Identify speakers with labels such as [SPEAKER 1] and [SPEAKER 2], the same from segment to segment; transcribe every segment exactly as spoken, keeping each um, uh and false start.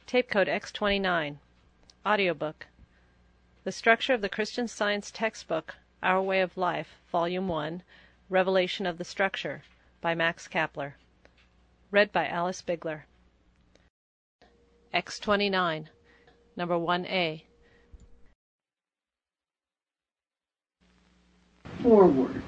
[SPEAKER 1] Tape code X twenty-nine. Audiobook. The Structure of the Christian Science Textbook, Our Way of Life, Volume one, Revelation of the Structure, by Max Kapler. Read by Alice Bigler. X twenty-nine, Number one A.
[SPEAKER 2] Forward.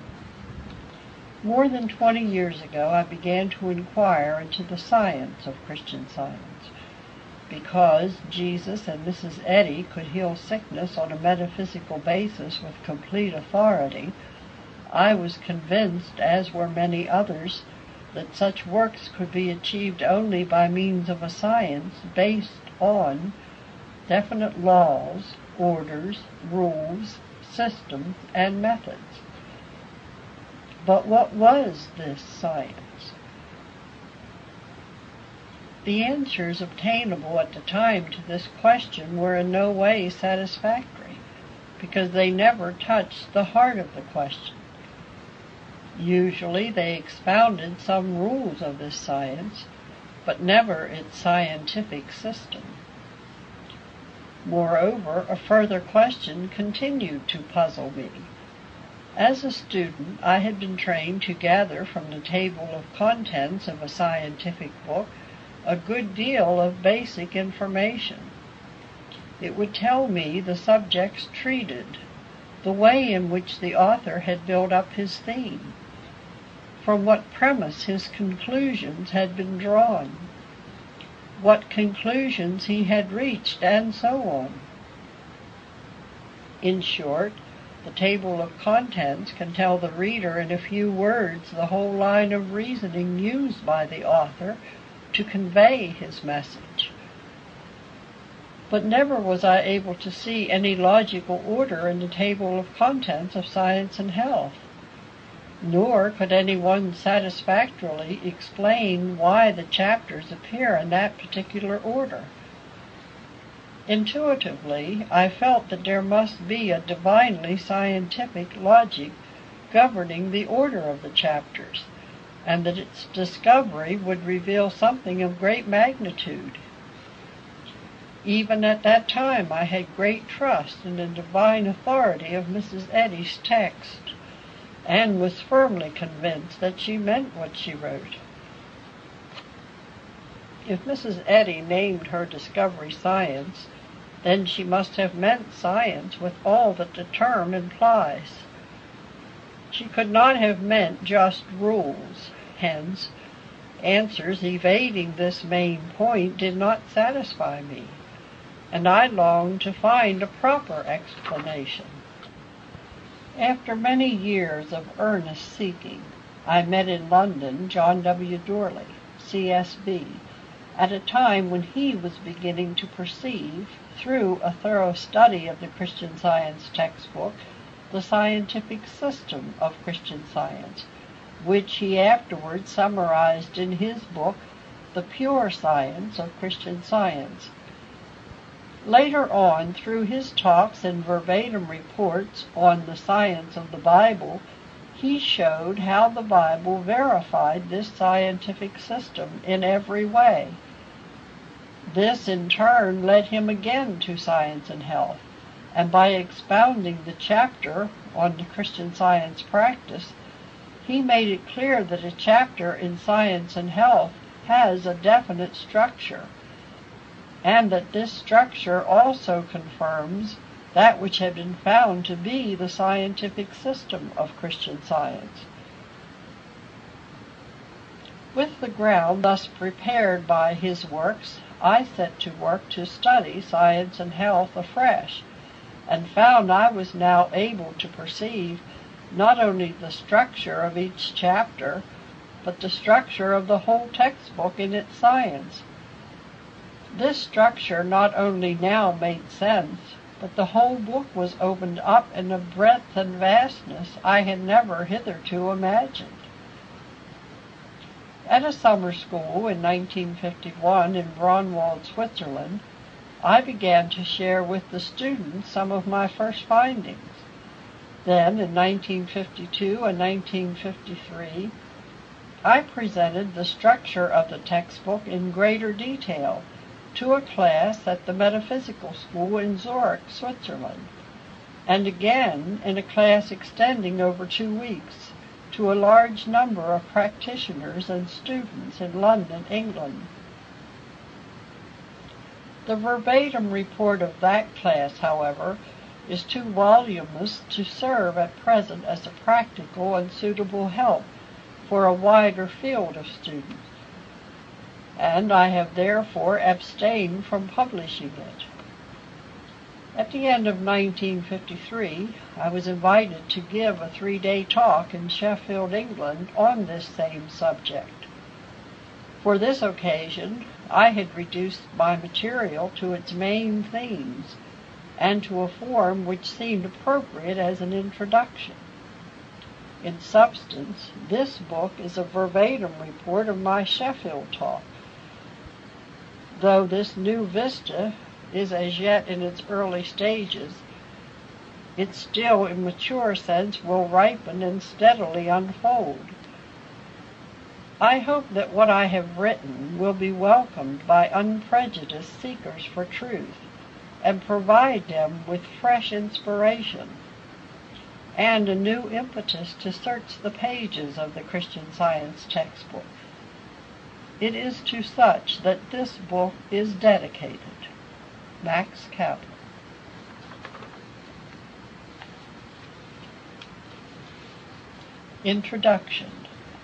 [SPEAKER 2] More than twenty years ago, I began to inquire into the science of Christian Science. Because Jesus and Missus Eddy could heal sickness on a metaphysical basis with complete authority, I was convinced, as were many others, that such works could be achieved only by means of a science based on definite laws, orders, rules, systems, and methods. But what was this science? The answers obtainable at the time to this question were in no way satisfactory, because they never touched the heart of the question. Usually they expounded some rules of this science, but never its scientific system. Moreover, a further question continued to puzzle me. As a student, I had been trained to gather from the table of contents of a scientific book a good deal of basic information. It would tell me the subjects treated, the way in which the author had built up his theme, from what premise his conclusions had been drawn, what conclusions he had reached, and so on. In short, the table of contents can tell the reader in a few words the whole line of reasoning used by the author to convey his message. But never was I able to see any logical order in the table of contents of Science and Health, nor could anyone satisfactorily explain why the chapters appear in that particular order. Intuitively, I felt that there must be a divinely scientific logic governing the order of the chapters, and that its discovery would reveal something of great magnitude. Even at that time I had great trust in the divine authority of Missus Eddy's text, and was firmly convinced that she meant what she wrote. If Missus Eddy named her discovery science, then she must have meant science with all that the term implies. She could not have meant just rules. Hence, answers evading this main point did not satisfy me, and I longed to find a proper explanation. After many years of earnest seeking, I met in London John W. Dorley, C S B, at a time when he was beginning to perceive, through a thorough study of the Christian Science textbook, the scientific system of Christian Science, which he afterwards summarized in his book, The Pure Science of Christian Science. Later on, through his talks and verbatim reports on the science of the Bible, he showed how the Bible verified this scientific system in every way. This, in turn, led him again to Science and Health, and by expounding the chapter on the Christian Science practice, he made it clear that a chapter in Science and Health has a definite structure, and that this structure also confirms that which had been found to be the scientific system of Christian Science. With the ground thus prepared by his works, I set to work to study Science and Health afresh, and found I was now able to perceive not only the structure of each chapter, but the structure of the whole textbook in its science. This structure not only now made sense, but the whole book was opened up in a breadth and vastness I had never hitherto imagined. At a summer school in nineteen fifty-one in Braunwald, Switzerland, I began to share with the students some of my first findings. Then, in nineteen fifty-two and nineteen fifty-three, I presented the structure of the textbook in greater detail, to a class at the Metaphysical School in Zurich, Switzerland, and again in a class extending over two weeks to a large number of practitioners and students in London, England. The verbatim report of that class, however, is too voluminous to serve at present as a practical and suitable help for a wider field of students, and I have therefore abstained from publishing it. At the end of nineteen fifty-three, I was invited to give a three-day talk in Sheffield, England, on this same subject. For this occasion, I had reduced my material to its main themes, and to a form which seemed appropriate as an introduction. In substance, this book is a verbatim report of my Sheffield talk, though this new vista is as yet in its early stages. It still, in mature sense, will ripen and steadily unfold. I hope that what I have written will be welcomed by unprejudiced seekers for truth, and provide them with fresh inspiration and a new impetus to search the pages of the Christian Science textbook. It is to such that this book is dedicated. Max Kapler. Introduction.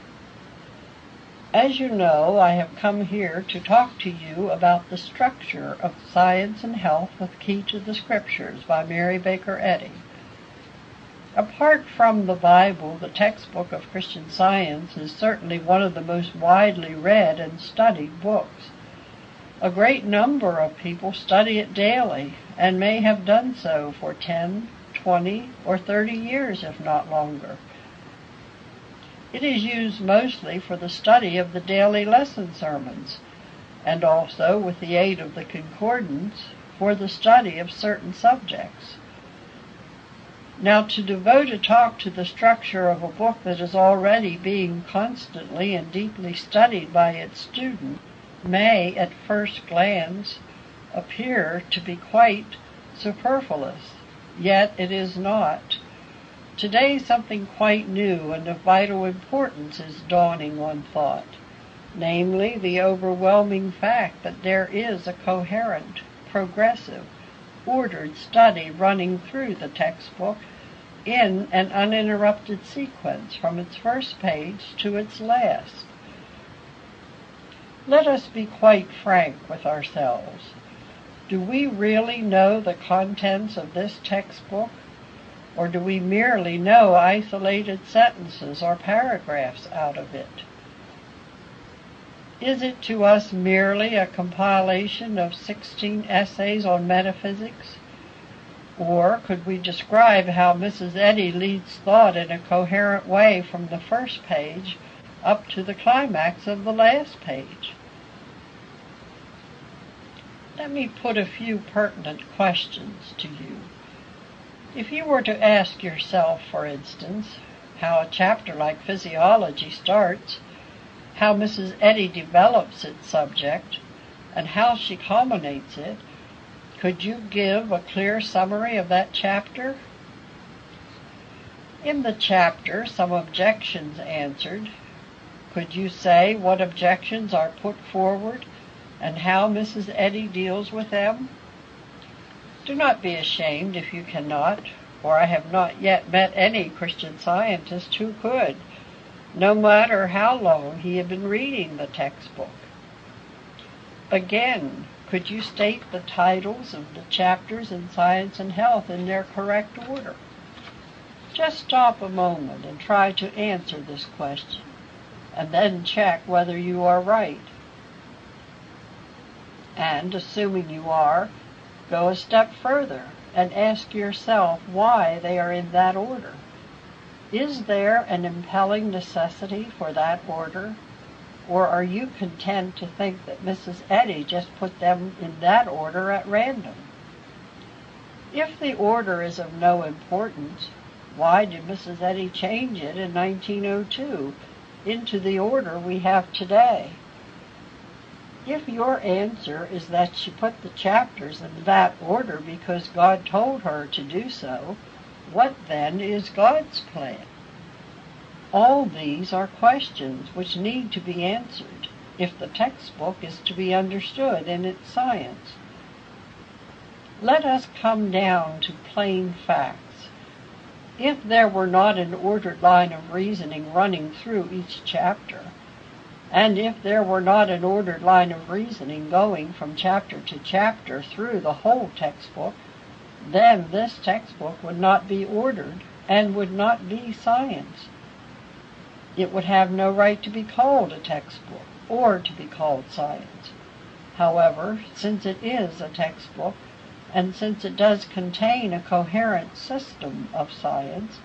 [SPEAKER 2] As you know, I have come here to talk to you about the structure of Science and Health with Key to the Scriptures by Mary Baker Eddy. Apart from the Bible, the textbook of Christian Science is certainly one of the most widely read and studied books. A great number of people study it daily, and may have done so for ten, twenty, or thirty years, if not longer. It is used mostly for the study of the daily lesson sermons, and also, with the aid of the concordance, for the study of certain subjects. Now, to devote a talk to the structure of a book that is already being constantly and deeply studied by its students may, at first glance, appear to be quite superfluous, yet it is not. Today something quite new and of vital importance is dawning on thought, namely the overwhelming fact that there is a coherent, progressive, ordered study running through the textbook in an uninterrupted sequence from its first page to its last. Let us be quite frank with ourselves. Do we really know the contents of this textbook? Or do we merely know isolated sentences or paragraphs out of it? Is it to us merely a compilation of sixteen essays on metaphysics? Or could we describe how Missus Eddy leads thought in a coherent way from the first page up to the climax of the last page? Let me put a few pertinent questions to you. If you were to ask yourself, for instance, how a chapter like physiology starts, how Missus Eddy develops its subject, and how she culminates it, could you give a clear summary of that chapter? In the chapter, some objections answered. Could you say what objections are put forward, and how Missus Eddy deals with them? Do not be ashamed if you cannot, for I have not yet met any Christian Scientist who could, no matter how long he had been reading the textbook. Again, could you state the titles of the chapters in Science and Health in their correct order? Just stop a moment and try to answer this question, and then check whether you are right. And, assuming you are, go a step further and ask yourself why they are in that order. Is there an impelling necessity for that order, or are you content to think that Missus Eddy just put them in that order at random? If the order is of no importance, why did Missus Eddy change it in nineteen oh two into the order we have today? If your answer is that she put the chapters in that order because God told her to do so, what then is God's plan? All these are questions which need to be answered if the textbook is to be understood in its science. Let us come down to plain facts. If there were not an ordered line of reasoning running through each chapter, and if there were not an ordered line of reasoning going from chapter to chapter through the whole textbook, then this textbook would not be ordered and would not be science. It would have no right to be called a textbook or to be called science. However, since it is a textbook, and since it does contain a coherent system of science,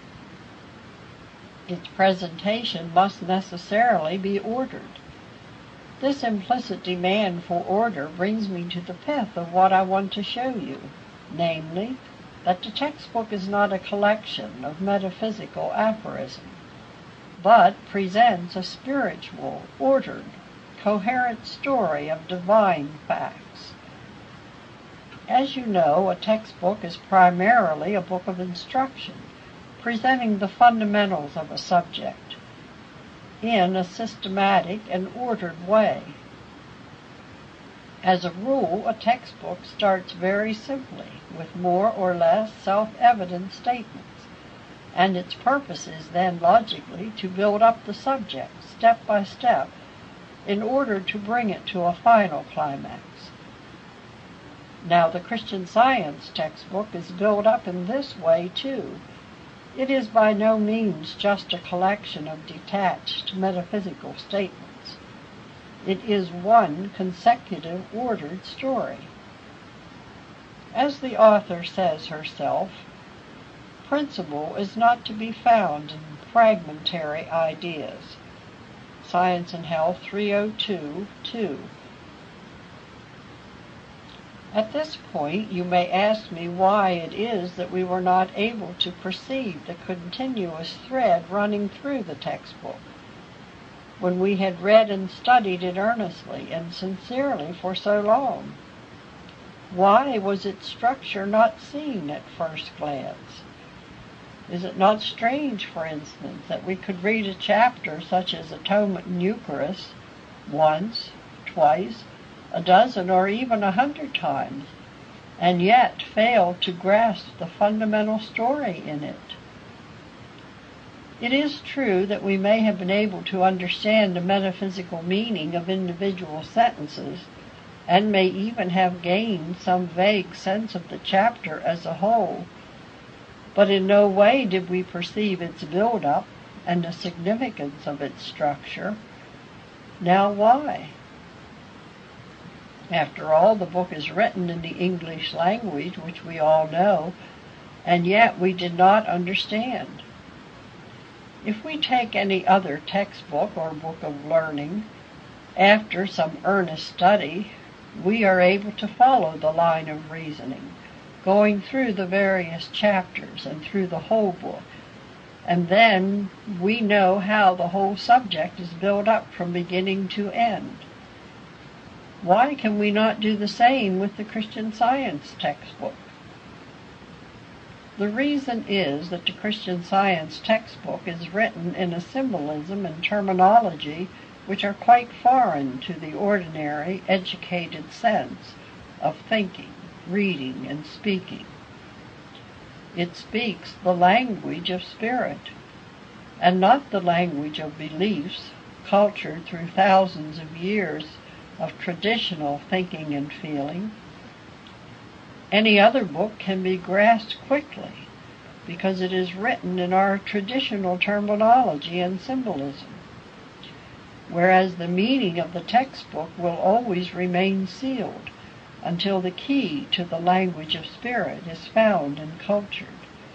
[SPEAKER 2] its presentation must necessarily be ordered. This implicit demand for order brings me to the pith of what I want to show you, namely, that the textbook is not a collection of metaphysical aphorisms, but presents a spiritual, ordered, coherent story of divine facts. As you know, a textbook is primarily a book of instruction, presenting the fundamentals of a subject in a systematic and ordered way. As a rule, a textbook starts very simply, with more or less self-evident statements, and its purpose is then logically to build up the subject step by step in order to bring it to a final climax. Now, the Christian Science textbook is built up in this way, too. It is by no means just a collection of detached metaphysical statements. It is one consecutive, ordered story. As the author says herself, principle is not to be found in fragmentary ideas. Science and Health three oh two, two. At this point, you may ask me why it is that we were not able to perceive the continuous thread running through the textbook, when we had read and studied it earnestly and sincerely for so long. Why was its structure not seen at first glance? Is it not strange, for instance, that we could read a chapter such as Atonement in Eucharist once, twice, a dozen, or even a hundred times, and yet fail to grasp the fundamental story in it? It is true that we may have been able to understand the metaphysical meaning of individual sentences, and may even have gained some vague sense of the chapter as a whole, but in no way did we perceive its build-up and the significance of its structure. Now why? After all, the book is written in the English language, which we all know, and yet we did not understand. If we take any other textbook or book of learning, after some earnest study, we are able to follow the line of reasoning, going through the various chapters and through the whole book, and then we know how the whole subject is built up from beginning to end. Why can we not do the same with the Christian Science textbook? The reason is that the Christian Science textbook is written in a symbolism and terminology which are quite foreign to the ordinary, educated sense of thinking, reading, and speaking. It speaks the language of spirit, and not the language of beliefs cultured through thousands of years of traditional thinking and feeling. Any other book can be grasped quickly because it is written in our traditional terminology and symbolism, whereas the meaning of the textbook will always remain sealed until the key to the language of spirit is found and cultured.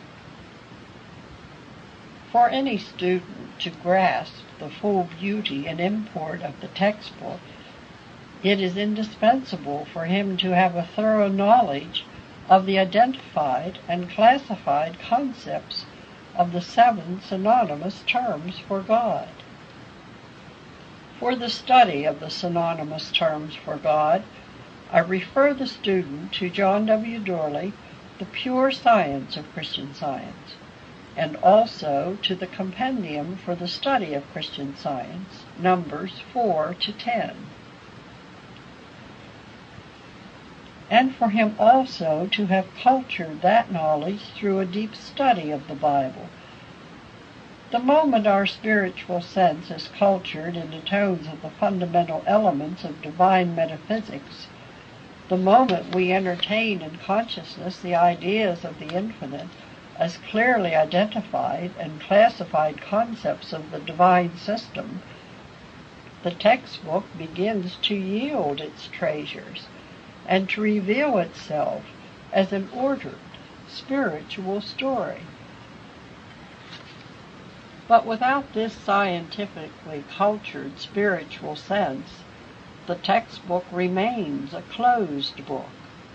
[SPEAKER 2] For any student to grasp the full beauty and import of the textbook, it is indispensable for him to have a thorough knowledge of the identified and classified concepts of the seven synonymous terms for God. For the study of the synonymous terms for God, I refer the student to John W. Dorley, The Pure Science of Christian Science, and also to the Compendium for the Study of Christian Science, numbers four to ten. And for him also to have cultured that knowledge through a deep study of the Bible. The moment our spiritual sense is cultured in the tones of the fundamental elements of divine metaphysics, the moment we entertain in consciousness the ideas of the infinite as clearly identified and classified concepts of the divine system, the textbook begins to yield its treasures and to reveal itself as an ordered, spiritual story. But without this scientifically cultured spiritual sense, the textbook remains a closed book.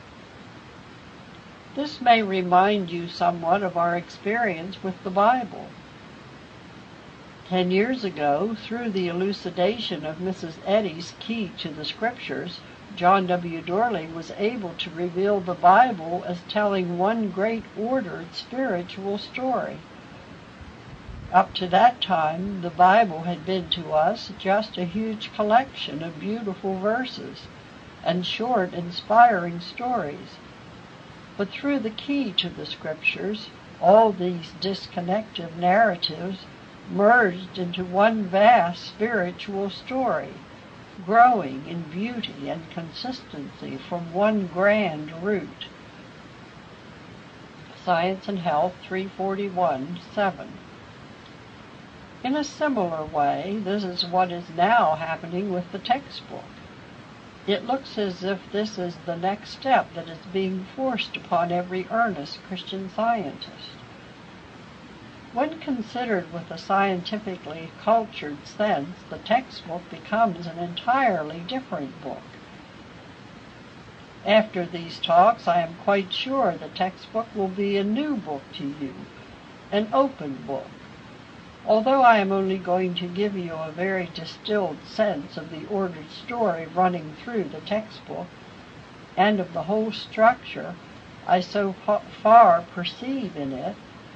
[SPEAKER 2] This may remind you somewhat of our experience with the Bible. Ten years ago, through the elucidation of Missus Eddy's Key to the Scriptures, John W. Dorley was able to reveal the Bible as telling one great ordered spiritual story. Up to that time, the Bible had been to us just a huge collection of beautiful verses and short, inspiring stories. But through the Key to the Scriptures, all these disconnected narratives merged into one vast spiritual story, growing in beauty and consistency from one grand root. Science and Health, three forty-one, seven. In a similar way, this is what is now happening with the textbook. It looks as if this is the next step that is being forced upon every earnest Christian Scientist. When considered with a scientifically cultured sense, the textbook becomes an entirely different book. After these talks, I am quite sure the textbook will be a new book to you, an open book. Although I am only going to give you a very distilled sense of the ordered story running through the textbook, and of the whole structure I so far perceive in it,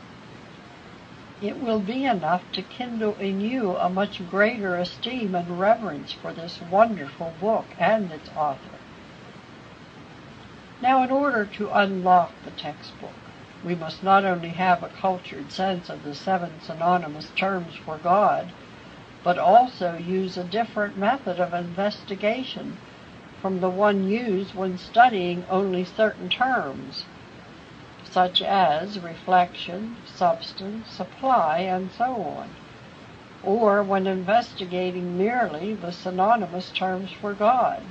[SPEAKER 2] it will be enough to kindle in you a much greater esteem and reverence for this wonderful book and its author. Now, in order to unlock the textbook, we must not only have a cultured sense of the seven synonymous terms for God, but also use a different method of investigation from the one used when studying only certain terms, such as reflection, substance, supply, and so on, or when investigating merely the synonymous terms for God.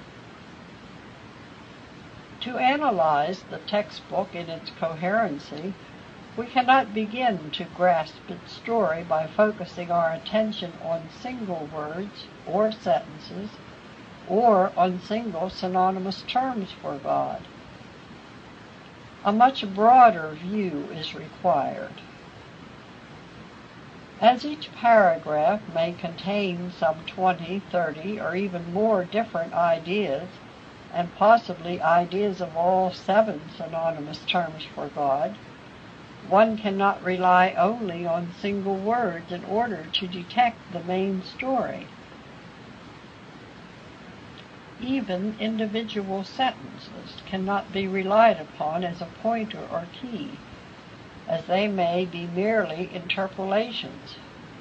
[SPEAKER 2] To analyze the textbook in its coherency, we cannot begin to grasp its story by focusing our attention on single words or sentences, or on single synonymous terms for God. A much broader view is required. As each paragraph may contain some twenty, thirty, or even more different ideas, and possibly ideas of all seven synonymous terms for God, one cannot rely only on single words in order to detect the main story. Even individual sentences cannot be relied upon as a pointer or key, as they may be merely interpolations,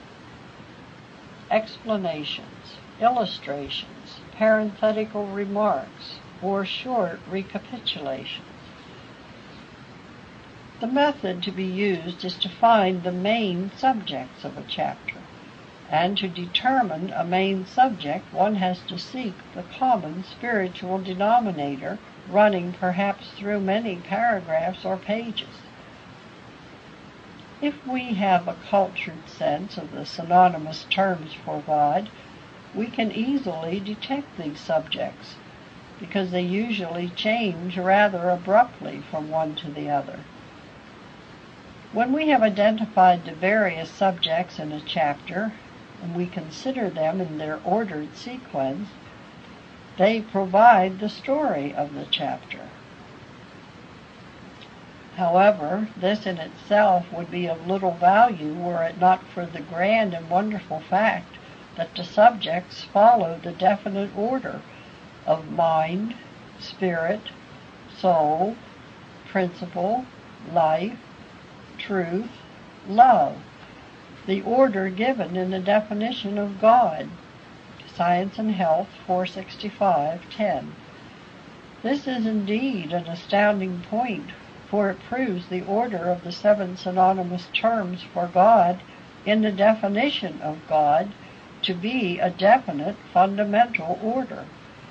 [SPEAKER 2] explanations, illustrations, parenthetical remarks, or short recapitulations. The method to be used is to find the main subjects of a chapter, and to determine a main subject one has to seek the common spiritual denominator running perhaps through many paragraphs or pages. If we have a cultured sense of the synonymous terms for God, we can easily detect these subjects, because they usually change rather abruptly from one to the other. When we have identified the various subjects in a chapter, and we consider them in their ordered sequence, they provide the story of the chapter. However, this in itself would be of little value were it not for the grand and wonderful fact that the subjects follow the definite order of mind, spirit, soul, principle, life, truth, love, the order given in the definition of God. Science and Health, four sixty-five, ten. This is indeed an astounding point, for it proves the order of the seven synonymous terms for God in the definition of God to be a definite fundamental order.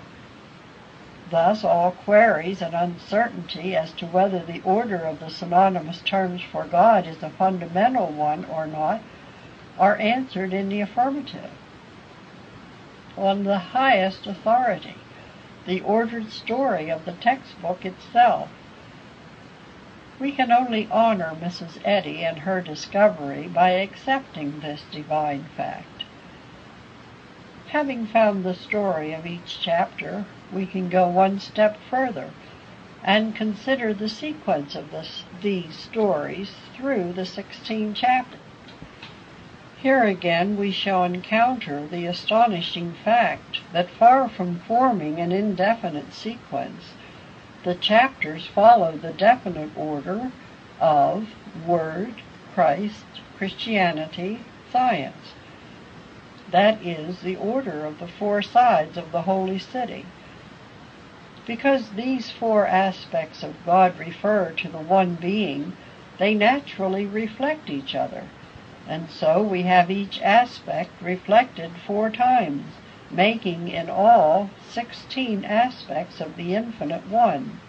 [SPEAKER 2] Thus all queries and uncertainty as to whether the order of the synonymous terms for God is a fundamental one or not are answered in the affirmative. On the highest authority, the ordered story of the textbook itself. We can only honor Missus Eddy and her discovery by accepting this divine fact. Having found the story of each chapter, we can go one step further and consider the sequence of this, these stories through the sixteen chapters. Here again we shall encounter the astonishing fact that far from forming an indefinite sequence, the chapters follow the definite order of Word, Christ, Christianity, Science. That is the order of the four sides of the holy city. Because these four aspects of God refer to the one being, they naturally reflect each other, and so we have each aspect reflected four times, making in all sixteen aspects of the infinite one.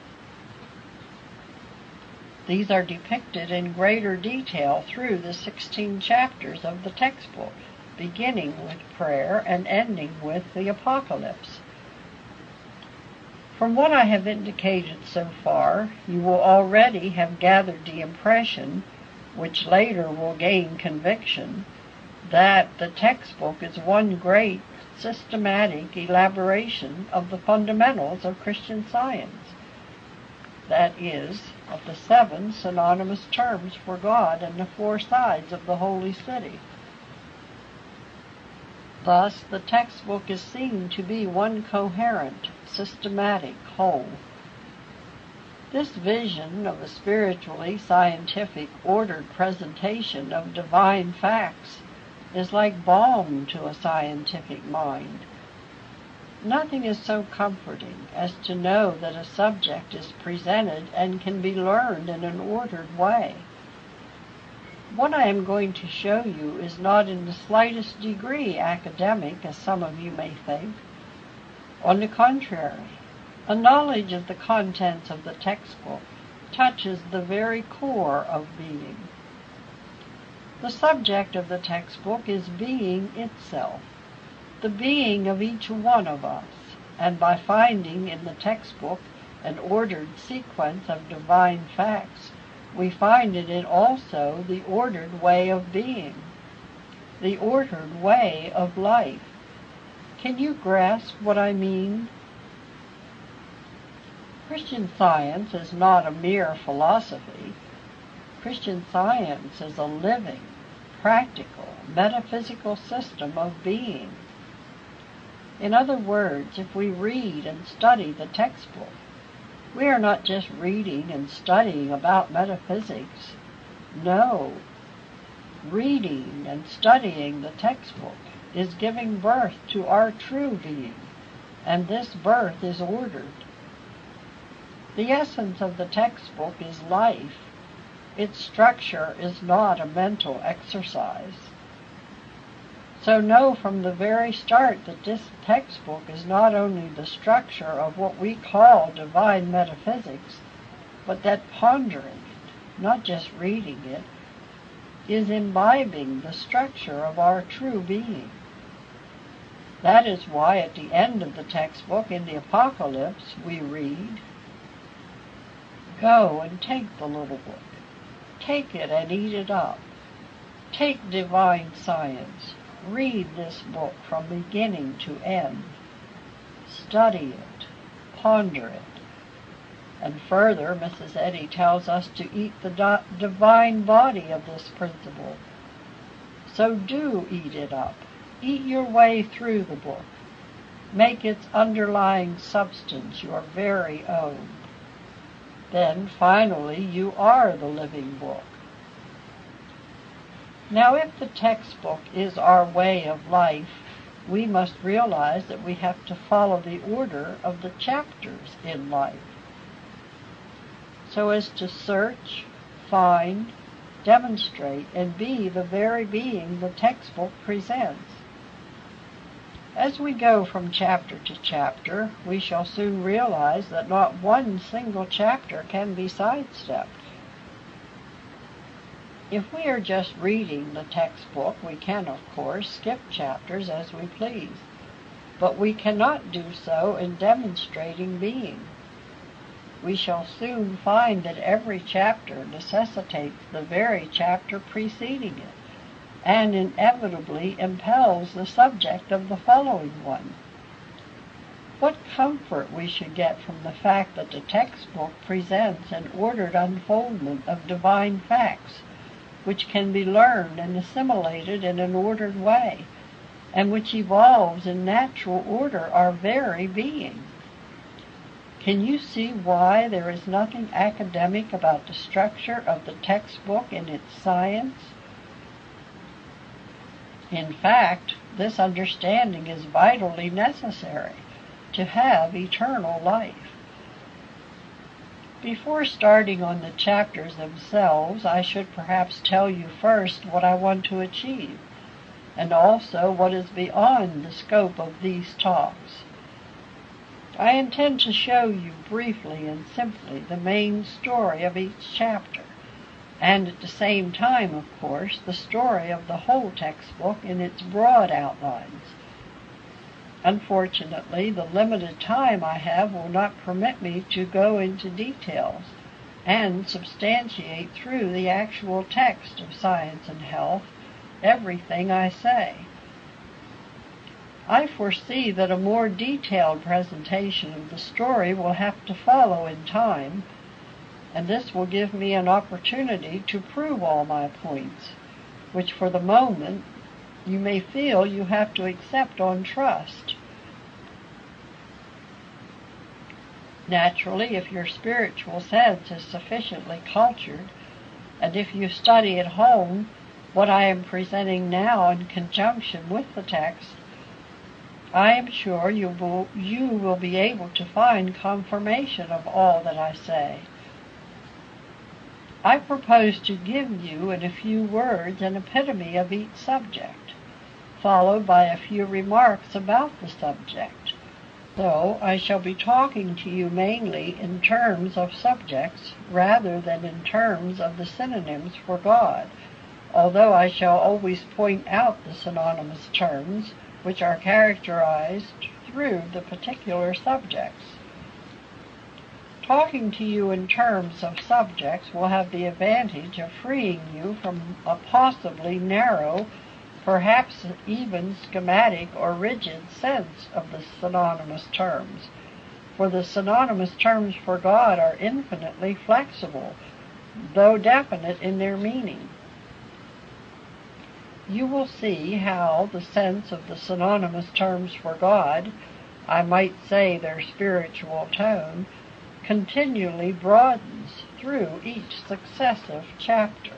[SPEAKER 2] These are depicted in greater detail through the sixteen chapters of the textbook, beginning with prayer and ending with the Apocalypse. From what I have indicated so far, you will already have gathered the impression, which later will gain conviction, that the textbook is one great systematic elaboration of the fundamentals of Christian Science, that is, of the seven synonymous terms for God and the four sides of the holy city. Thus, the textbook is seen to be one coherent, systematic whole. This vision of a spiritually scientific, ordered presentation of divine facts is like balm to a scientific mind. Nothing is so comforting as to know that a subject is presented and can be learned in an ordered way. What I am going to show you is not in the slightest degree academic, as some of you may think. On the contrary, a knowledge of the contents of the textbook touches the very core of being. The subject of the textbook is being itself, the being of each one of us, and by finding in the textbook an ordered sequence of divine facts, we find in it also the ordered way of being, the ordered way of life. Can you grasp what I mean? Christian Science is not a mere philosophy. Christian Science is a living, practical, metaphysical system of being. In other words, if we read and study the textbook, we are not just reading and studying about metaphysics. No, reading and studying the textbook is giving birth to our true being, and this birth is ordered. The essence of the textbook is life. Its structure is not a mental exercise. So know from the very start that this textbook is not only the structure of what we call divine metaphysics, but that pondering it, not just reading it, is imbibing the structure of our true being. That is why at the end of the textbook in the Apocalypse we read, "Go and take the little book. Take it and eat it up. Take divine science. Read this book from beginning to end. Study it, ponder it. And further, Missus Eddy tells us to eat the di- divine body of this principle. So do eat it up. Eat your way through the book. Make its underlying substance your very own. Then, finally, you are the living book. Now, if the textbook is our way of life, we must realize that we have to follow the order of the chapters in life, so as to search, find, demonstrate, and be the very being the textbook presents. As we go from chapter to chapter, we shall soon realize that not one single chapter can be sidestepped. If we are just reading the textbook, we can, of course, skip chapters as we please, but we cannot do so in demonstrating being. We shall soon find that every chapter necessitates the very chapter preceding it, and inevitably impels the subject of the following one. What comfort we should get from the fact that the textbook presents an ordered unfoldment of divine facts, which can be learned and assimilated in an ordered way, and which evolves in natural order our very being. Can you see why there is nothing academic about the structure of the textbook in its science? In fact, this understanding is vitally necessary to have eternal life. Before starting on the chapters themselves, I should perhaps tell you first what I want to achieve, and also what is beyond the scope of these talks. I intend to show you briefly and simply the main story of each chapter, and at the same time, of course, the story of the whole textbook in its broad outlines. Unfortunately, the limited time I have will not permit me to go into details and substantiate through the actual text of Science and Health everything I say. I foresee that a more detailed presentation of the story will have to follow in time, and this will give me an opportunity to prove all my points, which for the moment you may feel you have to accept on trust. Naturally, if your spiritual sense is sufficiently cultured, and if you study at home what I am presenting now in conjunction with the text, I am sure you will, you will be able to find confirmation of all that I say. I propose to give you in a few words an epitome of each subject, followed by a few remarks about the subject, though I shall be talking to you mainly in terms of subjects rather than in terms of the synonyms for God, although I shall always point out the synonymous terms which are characterized through the particular subjects. Talking to you in terms of subjects will have the advantage of freeing you from a possibly narrow, perhaps even schematic or rigid sense of the synonymous terms, for the synonymous terms for God are infinitely flexible, though definite in their meaning. You will see how the sense of the synonymous terms for God, I might say their spiritual tone, continually broadens through each successive chapter.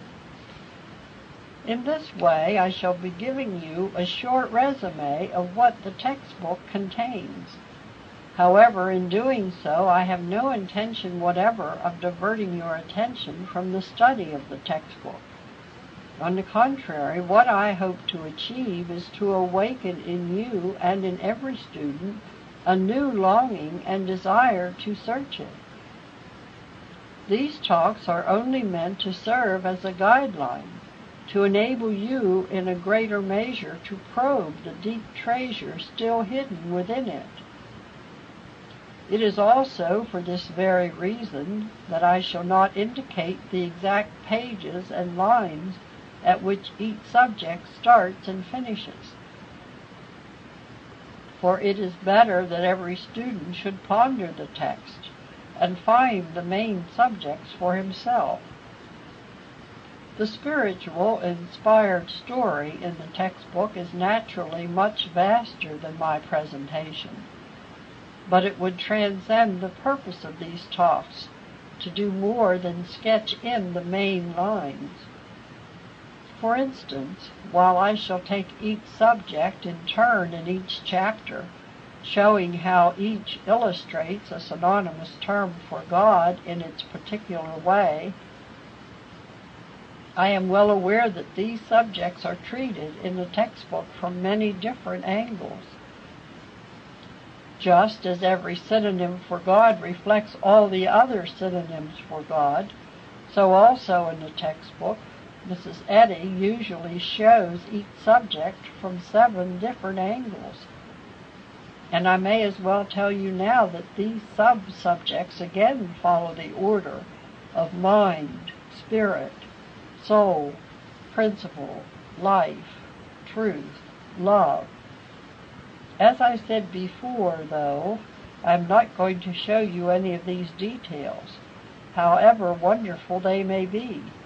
[SPEAKER 2] In this way, I shall be giving you a short resume of what the textbook contains. However, in doing so, I have no intention whatever of diverting your attention from the study of the textbook. On the contrary, what I hope to achieve is to awaken in you and in every student a new longing and desire to search it. These talks are only meant to serve as a guideline, to enable you in a greater measure to probe the deep treasure still hidden within it. It is also for this very reason that I shall not indicate the exact pages and lines at which each subject starts and finishes. For it is better that every student should ponder the text and find the main subjects for himself. The spiritual, inspired story in the textbook is naturally much vaster than my presentation, but it would transcend the purpose of these talks to do more than sketch in the main lines. For instance, while I shall take each subject in turn in each chapter, showing how each illustrates a synonymous term for God in its particular way, I am well aware that these subjects are treated in the textbook from many different angles. Just as every synonym for God reflects all the other synonyms for God, so also in the textbook, Missus Eddy usually shows each subject from seven different angles. And I may as well tell you now that these sub-subjects again follow the order of mind, spirit, soul, principle, life, truth, love. As I said before, though, I am not going to show you any of these details, however wonderful they may be.